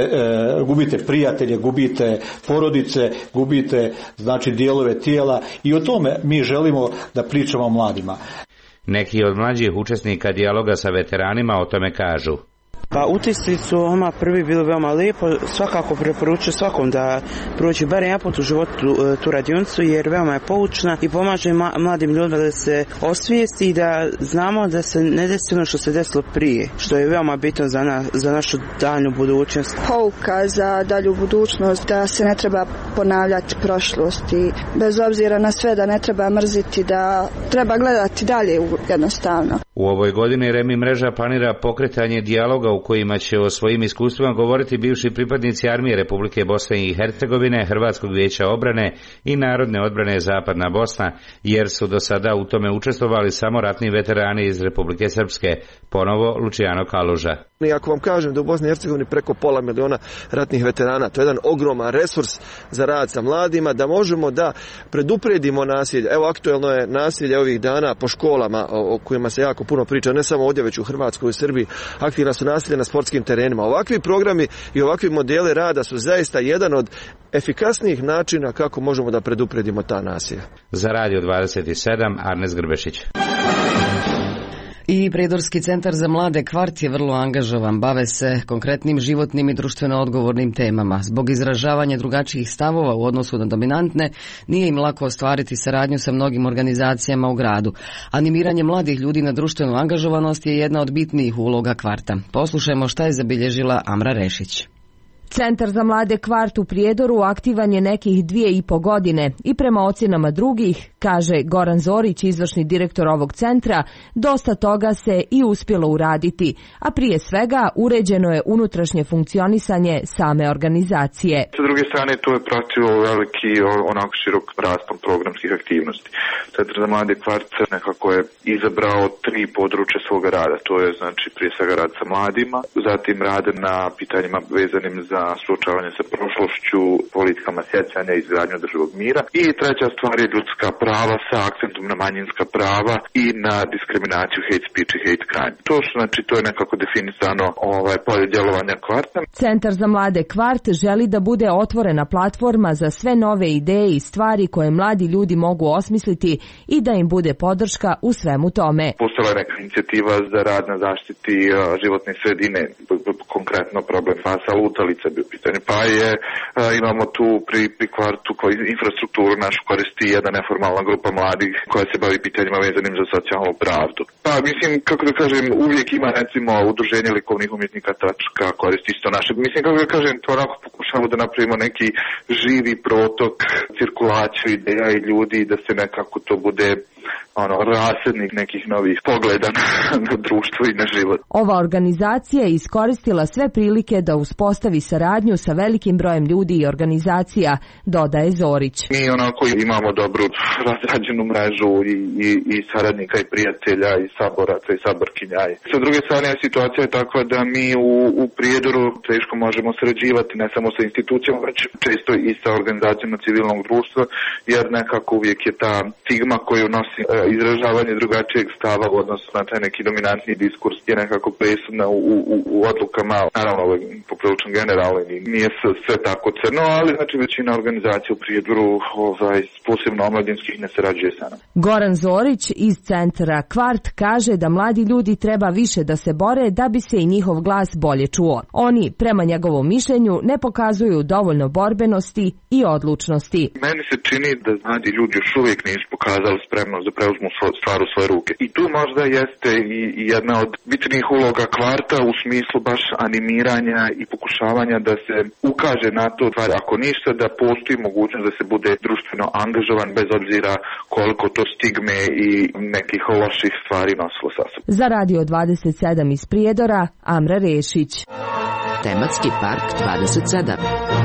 gubite prijatelje, gubite porodice, gubite znači dijelove tijela i o tome mi želimo da pričamo mladima. Neki od mlađih učesnika dijaloga sa veteranima o tome kažu. Pa utisci su prvi bili veoma lijepo, svakako preporučujem svakom da prođe bar jedan put u životu tu radionicu jer veoma je poučna i pomaže mladim ljudima da se osvijesti i da znamo da se ne desi ono što se desilo prije, što je veoma bitno za našu daljnju budućnost. Pouka za dalju budućnost, da se ne treba ponavljati prošlost i bez obzira na sve da ne treba mrziti, da treba gledati dalje jednostavno. U ovoj godini REMI mreža planira pokretanje dijaloga u kojima će o svojim iskustvima govoriti bivši pripadnici Armije Republike Bosne i Hercegovine, Hrvatskog vijeća obrane i Narodne odbrane Zapadna Bosna, jer su do sada u tome učestvovali samo ratni veterani iz Republike Srpske. Ponovo Luciano Kaluža. Ako vam kažem da u Bosni i Hercegovini preko 500 miliona ratnih veterana, to je jedan ogroman resurs za rad sa mladima, da možemo da predupredimo nasilje. Evo, aktuelno je nasilje ovih dana po školama o kojima se jako puno priča, ne samo ovdje, već u Hrvatskoj i u Srbiji. Aktivna su nasilje na sportskim terenima. Ovakvi programi i ovakvi modeli rada su zaista jedan od efikasnijih načina kako možemo da predupredimo ta nasilja. Za Radio 27, Arnes Grbešić. I Prijedorski centar za mlade Kvart je vrlo angažovan, bave se konkretnim životnim i društveno odgovornim temama. Zbog izražavanja drugačijih stavova u odnosu na dominantne, nije im lako ostvariti saradnju sa mnogim organizacijama u gradu. Animiranje mladih ljudi na društvenu angažovanost je jedna od bitnijih uloga Kvarta. Poslušajmo šta je zabilježila Amra Rešić. Centar za mlade Kvart u Prijedoru aktivan je nekih 2,5 godine i prema ocjenama drugih, kaže Goran Zorić, izvršni direktor ovog centra, dosta toga se i uspjelo uraditi, a prije svega uređeno je unutrašnje funkcionisanje same organizacije. Sa druge strane, to je pratio veliki, onako širok raspon programskih aktivnosti. Centar za mlade Kvart nekako je izabrao 3 područja svoga rada, to je znači prije svega rad sa mladima, zatim rad na pitanjima vezanim za suočavanje sa prošlošću, politikama sjećanja i izgradnju održivog mira. I treća stvar je ljudska prava sa akcentom na manjinska prava i na diskriminaciju, hate speech i hate crime. To je nekako definisano polje djelovanja Kvarta. Centar za mlade Kvart želi da bude otvorena platforma za sve nove ideje i stvari koje mladi ljudi mogu osmisliti i da im bude podrška u svemu tome. Postala je neka inicijativa za rad na zaštiti životne sredine, konkretno problem fasa lutalica, sebi u pitanju. Pa imamo tu pri kvartu infrastrukturu našu koristi jedna neformalna grupa mladih koja se bavi pitanjima vezanim za socijalnu pravdu. Pa mislim, kako da kažem, uvijek ima recimo udruženje likovnih umjetnika Tačka koristi isto naše. Mislim, kako da kažem, to onako pokušamo da napravimo neki živi protok, cirkulaciju ideja i ljudi, da se nekako to bude rasadnik nekih novih pogleda na društvo i na život. Ova organizacija je iskoristila sve prilike da uspostavi saradnju sa velikim brojem ljudi i organizacija, dodaje Zorić. Mi onako imamo dobru razrađenu mrežu i saradnika i prijatelja i saboraca i saborkinja. Sa druge strane, situacija je takva da mi u Prijedoru teško možemo sarađivati ne samo sa institucijama, već često i sa organizacijama civilnog društva, jer nekako uvijek je ta stigma koju nosi izražavanje drugačijeg stava u odnosu na taj neki dominantni diskurs je nekako presudna u odlukama, naravno poprilično generalno i nije sve tako crno, ali znači većina organizacija u Prijedoru, posebno omladinskih, ne sarađuje sa nama. Goran Zorić iz centra Kvart kaže da mladi ljudi treba više da se bore da bi se i njihov glas bolje čuo. Oni, prema njegovom mišljenju, ne pokazuju dovoljno borbenosti i odlučnosti. Meni se čini da mladi ljudi još uvijek nisu pokazali spremnost da preuzmu stvar u svoje ruke. I tu možda jeste i jedna od bitnih uloga Kvarta u smislu baš animiranja i pokušavanja da se ukaže na to, ako ništa, da postoji mogućnost da se bude društveno angažovan bez obzira koliko to stigme i nekih loših stvari nosilo sa sobom. Za Radio 27 iz Prijedora, Amra Rešić. Tematski park 27.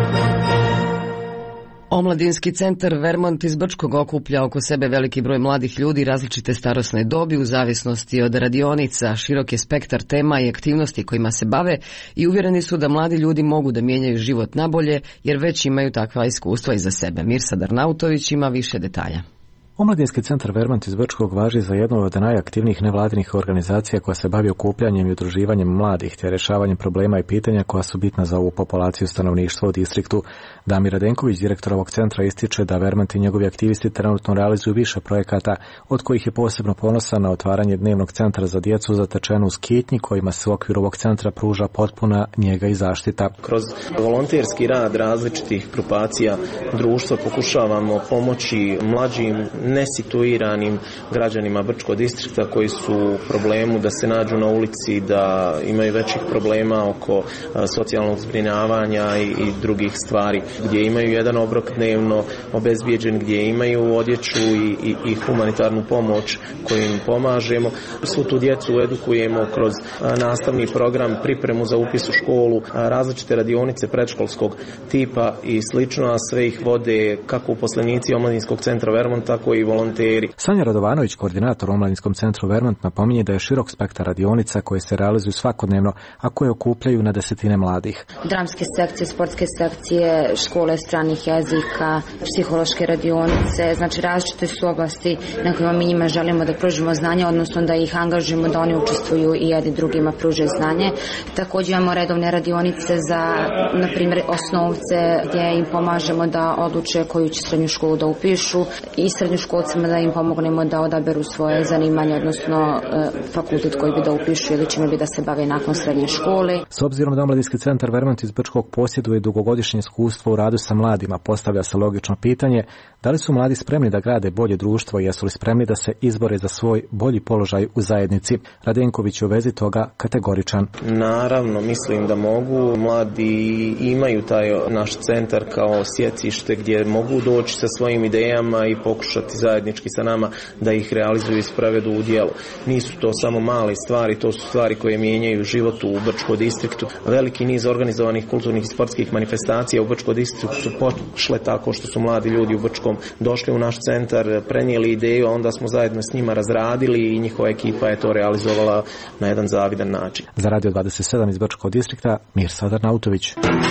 Omladinski centar Vermont iz Brčkog okuplja oko sebe veliki broj mladih ljudi različite starosne dobi u zavisnosti od radionica, širok je spektar tema i aktivnosti kojima se bave i uvjereni su da mladi ljudi mogu da mijenjaju život nabolje jer već imaju takva iskustva iza sebe. Mirsa Darnautović ima više detalja. Omladinski centar Vermont iz Brčkog važi za jednu od najaktivnijih nevladinih organizacija koja se bavi okupljanjem i udruživanjem mladih te rješavanjem problema i pitanja koja su bitna za ovu populaciju stanovništva u distriktu. Damir Radenković, direktor ovog centra, ističe da Vermont i njegovi aktivisti trenutno realizuju više projekata, od kojih je posebno ponosan na otvaranje dnevnog centra za djecu zatečenu u Skitnji, kojima se u okviru ovog centra pruža potpuna njega i zaštita. Kroz volonterski rad različitih grupacija društva pokušavamo pomoći mlađim nesituiranim građanima Brčkog distrikta koji su u problemu da se nađu na ulici, da imaju većih problema oko socijalnog zbrinjavanja i drugih stvari, gdje imaju jedan obrok dnevno obezbijeđen, gdje imaju odjeću i humanitarnu pomoć koju im pomažemo. Svu tu djecu edukujemo kroz nastavni program, pripremu za upis u školu, različite radionice predškolskog tipa i slično, a sve ih vode kako uposlenici Omladinskog centra Vermont, tako i volonteri. Sanja Radovanović, koordinator u Omladinskom centru Vermont, napominje da je širok spektar radionica koje se realizuju svakodnevno, a koje okupljaju na desetine mladih. Dramske sekcije, sportske sekcije, škole stranih jezika, psihološke radionice, znači različite su oblasti na kojima mi njima želimo da pružimo znanje, odnosno da ih angažujemo da oni učestvuju i jedni drugima pruže znanje. Također imamo redovne radionice za, na primjer, osnovce gdje im pomažemo da odluče koju će srednju školu da upišu i srednjoškolcima da im pomognemo da odaberu svoje zanimanje, odnosno fakultet koji bi da upišu ili čime bi da se bave nakon srednje škole. S obzirom da Omladinski centar Vermont iz Brčkog posjeduje dugogodišnje iskustvo u radu sa mladima, postavlja se logično pitanje da li su mladi spremni da grade bolje društvo i jesu li spremni da se izbore za svoj bolji položaj u zajednici. Radenković je u vezi toga kategoričan. Naravno, mislim da mogu. Mladi imaju taj naš centar kao sjecište gdje mogu doći sa svojim idejama i pokušati zajednički sa nama da ih realizuju i sprovedu u djelo. Nisu to samo male stvari, to su stvari koje mijenjaju život u Brčkom distriktu. Veliki niz organizovanih kulturnih i sportskih manifestacija u Brčkom distriktu su pošle tako što su mladi ljudi u Brčkom došli u naš centar, prenijeli ideju, a onda smo zajedno s njima razradili i njihova ekipa je to realizovala na jedan zavidan način. Za Radio 27 iz Brčkog distrikta, Mirsa Darnautović.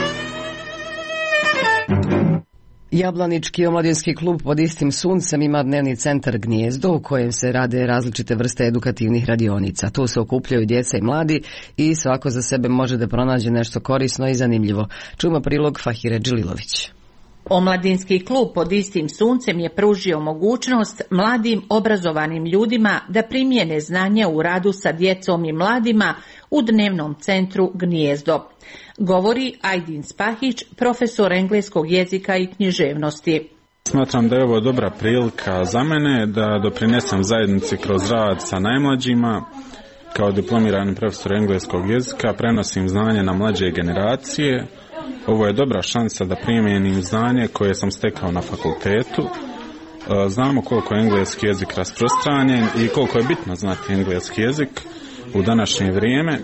Jablanički omladinski klub pod istim suncem ima dnevni centar Gnijezdo u kojem se rade različite vrste edukativnih radionica. Tu se okupljaju djeca i mladi i svako za sebe može da pronađe nešto korisno i zanimljivo. Čujmo prilog Fahire Džililović. Omladinski klub pod istim suncem je pružio mogućnost mladim obrazovanim ljudima da primjene znanja u radu sa djecom i mladima u dnevnom centru Gnijezdo. govori Ajdin Spahić, profesor engleskog jezika i književnosti. Smatram da je ovo dobra prilika za mene da doprinesem zajednici kroz rad sa najmlađima. Kao diplomirani profesor engleskog jezika prenosim znanje na mlađe generacije. Ovo je dobra šansa da primjenim znanje koje sam stekao na fakultetu. Znamo koliko je engleski jezik rasprostranjen i koliko je bitno znati engleski jezik u današnje vrijeme,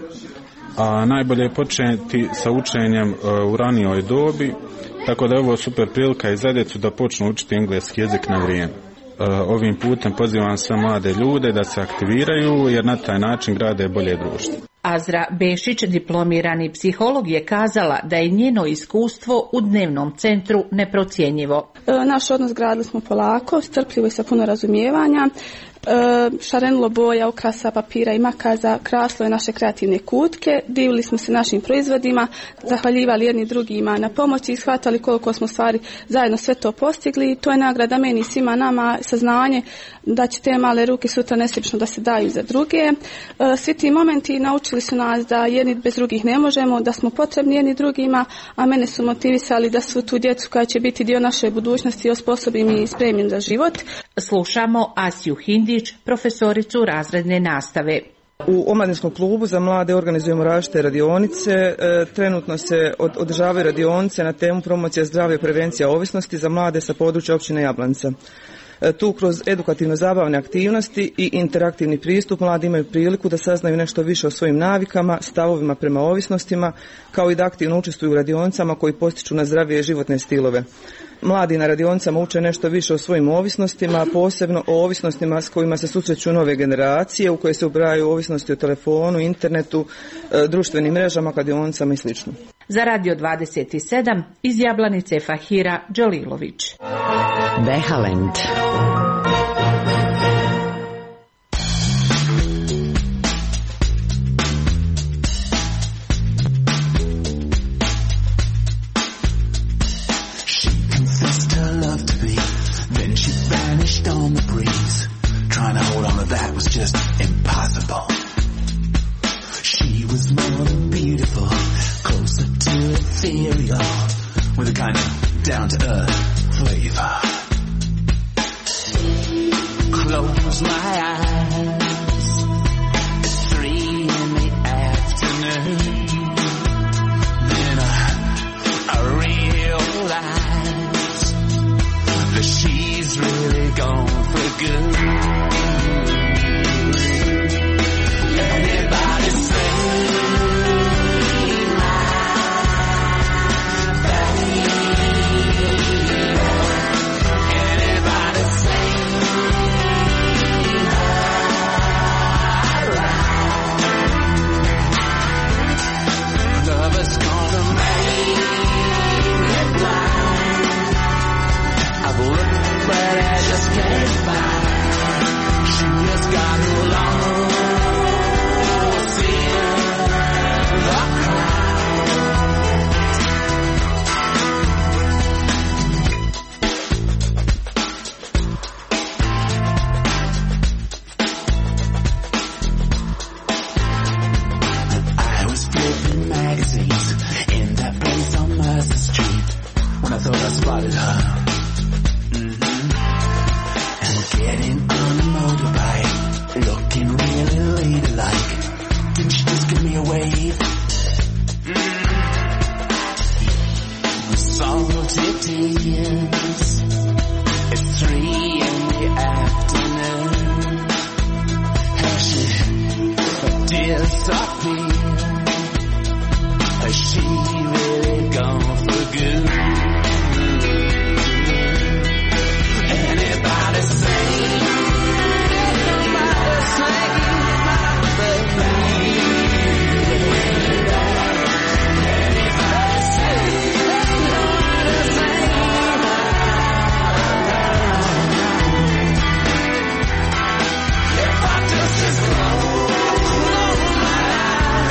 a najbolje je početi sa učenjem u ranijoj dobi, tako da je ovo super prilika i za djecu da počnu učiti engleski jezik na vrijeme. Ovim putem pozivam sve mlade ljude da se aktiviraju jer na taj način grade bolje društvo. Azra Bešić, diplomirani psiholog, je kazala da je njeno iskustvo u dnevnom centru neprocjenjivo. Naš odnos gradili smo polako, strpljivo i sa puno razumijevanja. Šarenilo boja, ukrasa, papira i makaza krasilo je naše kreativne kutke, divili smo se našim proizvodima, zahvaljivali jedni drugima na pomoći i shvatali koliko smo stvari zajedno sve to postigli. To je nagrada meni i svima nama, saznanje da će te male ruke sutra nesebično da se daju za druge. Svi ti momenti naučili su nas da jedni bez drugih ne možemo, da smo potrebni jedni drugima, a mene su motivisali da su tu djecu koja će biti dio naše budućnosti osposobim i spremni za život. Slušamo Asiju Hindić, profesoricu razredne nastave. U omladinskom klubu za mlade organizujemo različite radionice. Trenutno se održavaju radionice na temu promocija zdravlja i prevencija ovisnosti za mlade sa područja općine Jablanca. Tu kroz edukativno-zabavne aktivnosti i interaktivni pristup mladi imaju priliku da saznaju nešto više o svojim navikama, stavovima prema ovisnostima, kao i da aktivno učestvuju u radionicama koji postiču na zdravije životne stilove. Mladi na radionicama uče nešto više o svojim ovisnostima, posebno o ovisnostima s kojima se susreću nove generacije, u koje se ubrajaju ovisnosti o telefonu, internetu, društvenim mrežama, kladionicama i sl. Za Radio 27 iz Jablanice Fahira Đalilović. Behalend. On the breeze, trying to hold on to that was just impossible. She was more than beautiful, closer to ethereal, with a kind of down-to-earth flavor. Close my eyes, it's 3 in the afternoon. Then I realize that she's really gone for good. Anybody say my baby? Anybody say my love is gonna make it blind. I've looked, but I just can't find. She just got lost in the crowd. I was flipping magazines in that place on Mercer Street when I thought I spotted her. Getting on a motorbike, looking really ladylike. Didn't she just give me a wave? Salty tears. It's 3 in the afternoon. Has she disappeared? Has she really gone for good? Anybody say, somebody say my baby. Anybody say, somebody say if I just close my eyes.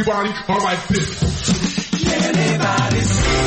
everybody, all like this. Anybody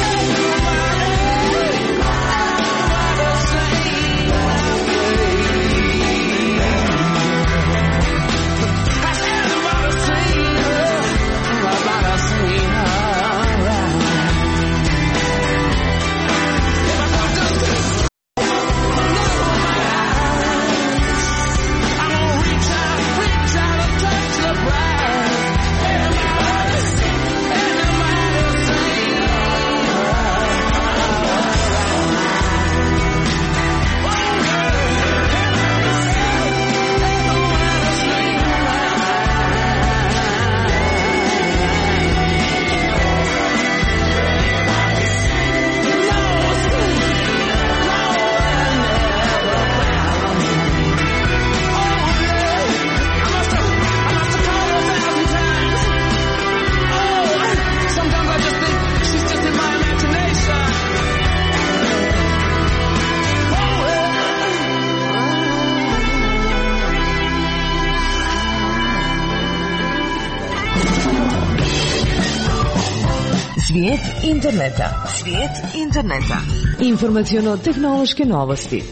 Svijet interneta. Svijet interneta. Informaciono-tehnološke novosti.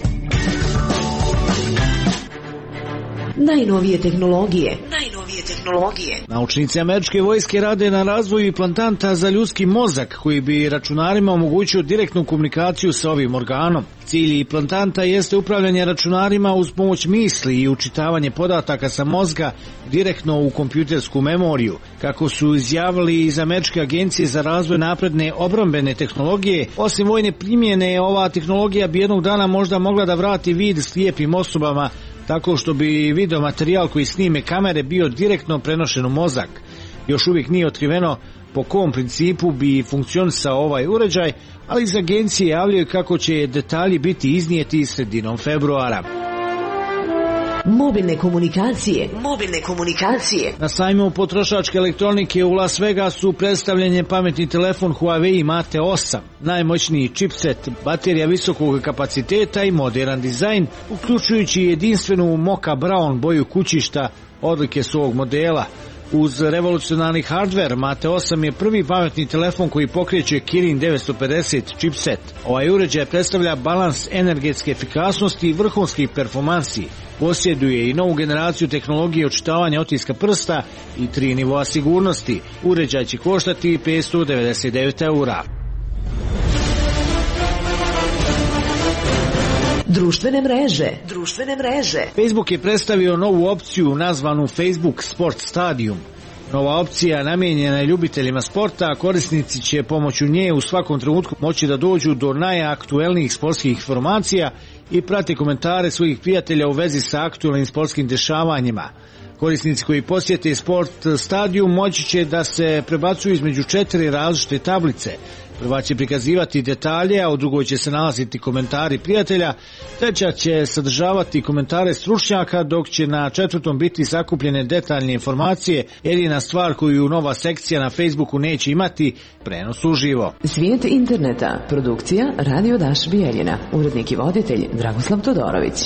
Najnovije tehnologije. Naučnici američke vojske rade na razvoju implantanta za ljudski mozak koji bi računarima omogućio direktnu komunikaciju sa ovim organom. Cilj implantanta jeste upravljanje računarima uz pomoć misli i učitavanje podataka sa mozga direktno u kompjutersku memoriju. Kako su izjavili iz Američke agencije za razvoj napredne obrambene tehnologije, osim vojne primjene, ova tehnologija bi jednog dana možda mogla da vrati vid slijepim osobama, tako što bi video materijal koji snime kamere bio direktno prenošen u mozak. Još uvijek nije otkriveno po kom principu bi funkcionisao ovaj uređaj, ali iz agencije javljaju kako će detalji biti iznijeti sredinom februara. Mobilne komunikacije. Na sajmu potrošačke elektronike u Las Vegasu predstavljen je pametni telefon Huawei Mate 8, najmoćniji chipset, baterija visokog kapaciteta i modern dizajn, uključujući jedinstvenu Mocha Brown boju kućišta, odlike su ovog modela. Uz revolucionarni hardware, Mate 8 je prvi pametni telefon koji pokreće Kirin 950 chipset. Ovaj uređaj predstavlja balans energetske efikasnosti i vrhunskih performansi. Posjeduje i novu generaciju tehnologije očitavanja otiska prsta i 3 nivoa sigurnosti. Uređaj će koštati 599 €. Društvene mreže. Facebook je predstavio novu opciju nazvanu Facebook Sport Stadium. Nova opcija namijenjena je ljubiteljima sporta, a korisnici će pomoću nje u svakom trenutku moći da dođu do najaktuelnijih sportskih informacija i prati komentare svojih prijatelja u vezi sa aktuelnim sportskim dešavanjima. Korisnici koji posjete Sport Stadium moći će da se prebacuju između 4 različite tablice. Prva će prikazivati detalje, a u drugoj će se nalaziti komentari prijatelja, treća će sadržavati komentare stručnjaka, dok će na četvrtom biti sakupljene detaljne informacije. Jedina stvar koju nova sekcija na Facebooku neće imati, prenos uživo. Svijet interneta. Produkcija Radio Daš Bijeljina. Urednik i voditelj Dragoslav Todorović.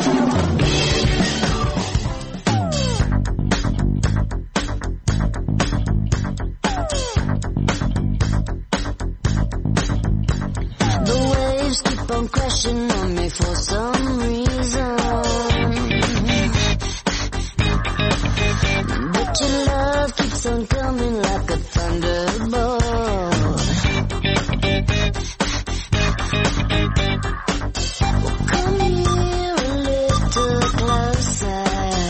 On crashing on me for some reason, but your love keeps on coming like a thunderbolt. Well, come here a little closer,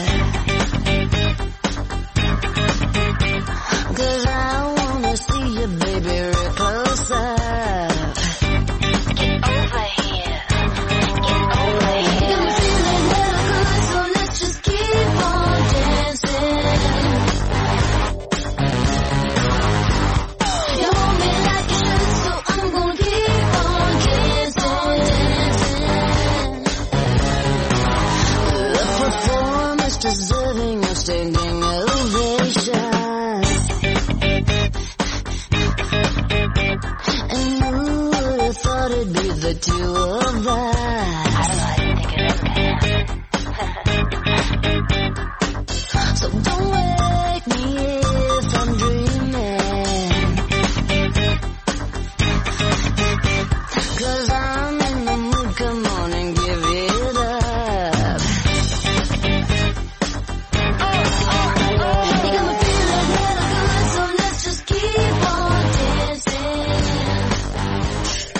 'cause I wanna see you, baby, real closer. Deserving of standing ovation, and who would have thought it'd be the two of us? I don't know, I didn't think it ever could happen. So don't wake me if I'm dreaming.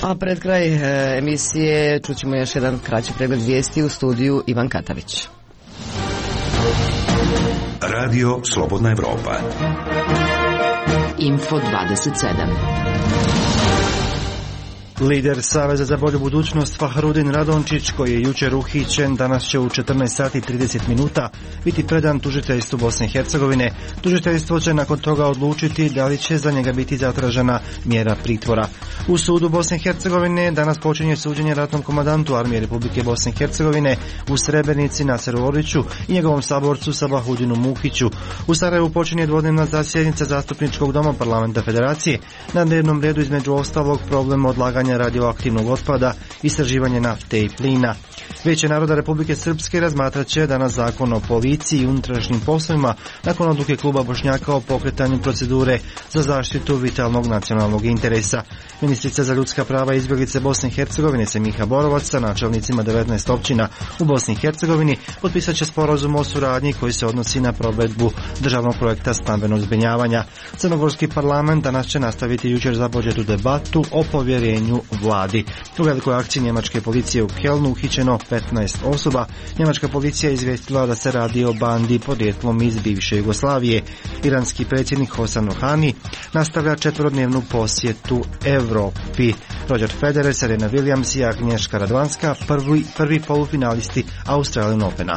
A pred kraj emisije čućemo još jedan kraći pregled vijesti u studiju Ivan Katavić. Radio Slobodna Evropa. Info 27. Lider Saveza za bolju budućnost Fahrudin Radončić, koji je jučer uhićen, danas će u 14 sati i 30 minuta biti predan tužiteljstvu Bosne i Hercegovine. Tužiteljstvo će nakon toga odlučiti da li će za njega biti zatražena mjera pritvora. U sudu Bosne i Hercegovine danas počinje suđenje ratnom komandantu Armije Republike Bosne i Hercegovine u Srebrenici Naseru Oriću i njegovom saborcu Sabahudinu Muhiću. U Sarajevu počinje dvodnevna zasjednica Zastupničkog doma Parlamenta Federacije. Na dnevnom redu između ostalog problem odlaganja radioaktivnog otpada, istraživanje nafte i plina. Vijeće naroda Republike Srpske razmatrat će danas zakon o policiji i unutrašnjim poslovima nakon odluke kluba Bošnjaka o pokretanju procedure za zaštitu vitalnog nacionalnog interesa. Ministrica za ljudska prava i izbjeglice Bosne i Hercegovine Semiha Borovac sa načelnicima 19 općina u Bosni i Hercegovini potpisat će sporazum o suradnji koji se odnosi na provedbu državnog projekta stambenog zbrinjavanja. Crnogorski parlament danas će nastaviti jučer započetu debatu o povjerenju vladi. U velikoj akciji njemačke policije u Kelnu uhićeno 15 osoba. Njemačka policija je izvijestila da se radi o bandi podrijetlom iz bivše Jugoslavije. Iranski predsjednik Hasan Rouhani nastavlja 4-dnevnu posjetu Evropi. Roger Federer, Serena Williams i Agnieszka Radwanska prvi polufinalisti Australian Opena.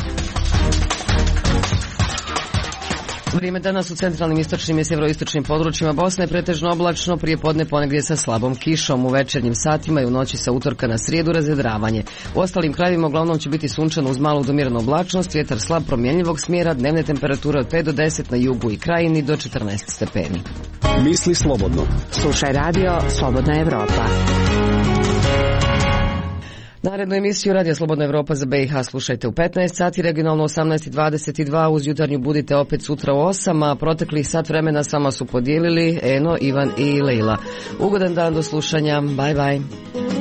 Vrijeme danas u centralnim, istočnim i sjeveroistočnim područjima Bosne pretežno oblačno, prije podne ponegdje sa slabom kišom, u večernjim satima i u noći sa utorka na srijedu razvedravanje. U ostalim krajevima uglavnom će biti sunčano uz malu do umjerenu oblačnost, vjetar slab promjenjivog smjera, dnevne temperature od 5 do 10 na jugu i krajini do 14 stepeni. Misli slobodno. Slušaj radio Slobodna Evropa. Narednu emisiju Radio Slobodna Evropa za BiH slušajte u 15 sati, regionalno 18:22, uz jutarnju budite opet sutra u 8, a proteklih sat vremena s vama su podijelili Eno, Ivan i Leila. Ugodan dan, do slušanja, bye bye.